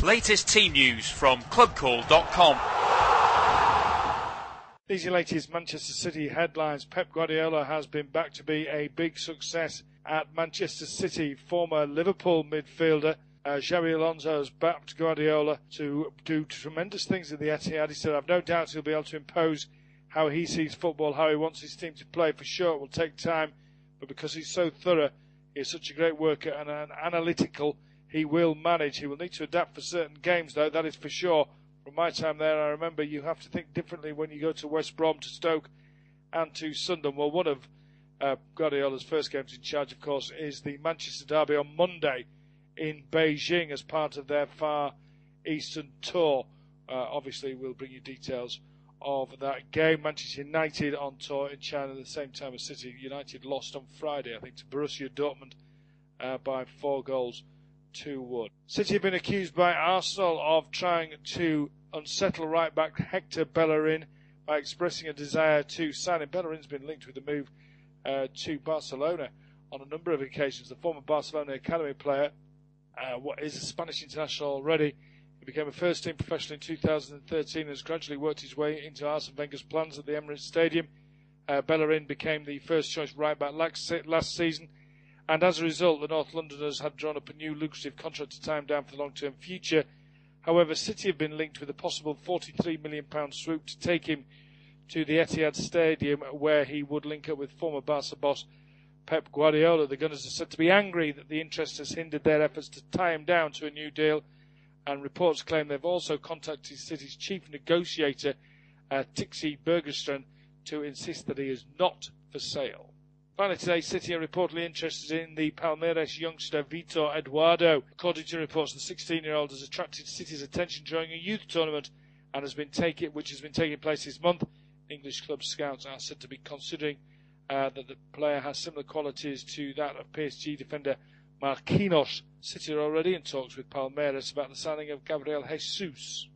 Latest team news from clubcall.com. These are your latest Manchester City headlines. Pep Guardiola has been back to be a big success at Manchester City. Former Liverpool midfielder Xabi Alonso has backed Guardiola to do tremendous things at the Etihad. He said, "I've no doubt he'll be able to impose how he sees football, how he wants his team to play. For sure, it will take time, but because he's so thorough, he's such a great worker and analytical, he will manage. He will need to adapt for certain games, though, that is for sure. From my time there, I remember you have to think differently when you go to West Brom, to Stoke and to Sunderland." Well, one of Guardiola's first games in charge, of course, is the Manchester derby on Monday in Beijing as part of their Far Eastern tour. Obviously, we'll bring you details of that game. Manchester United on tour in China at the same time as City. United lost on Friday, I think, to Borussia Dortmund by 4-1. City have been accused by Arsenal of trying to unsettle right-back Hector Bellerin by expressing a desire to sign him. Bellerin's been linked with the move to Barcelona on a number of occasions. The former Barcelona academy player is a Spanish international already. He became a first-team professional in 2013 and has gradually worked his way into Arsene Wenger's plans at the Emirates Stadium. Bellerin became the first-choice right-back last season, and as a result, the North Londoners had drawn up a new lucrative contract to tie him down for the long-term future. However, City have been linked with a possible £43 million swoop to take him to the Etihad Stadium, where he would link up with former Barca boss Pep Guardiola. The Gunners are said to be angry that the interest has hindered their efforts to tie him down to a new deal, and reports claim they've also contacted City's chief negotiator, Tixi Bergerstrand, to insist that he is not for sale. Finally today, City are reportedly interested in the Palmeiras youngster Vitor Eduardo. According to reports, the 16-year-old has attracted City's attention during a youth tournament which has been taking place this month. English club scouts are said to be considering that the player has similar qualities to that of PSG defender Marquinhos. City are already in talks with Palmeiras about the signing of Gabriel Jesus.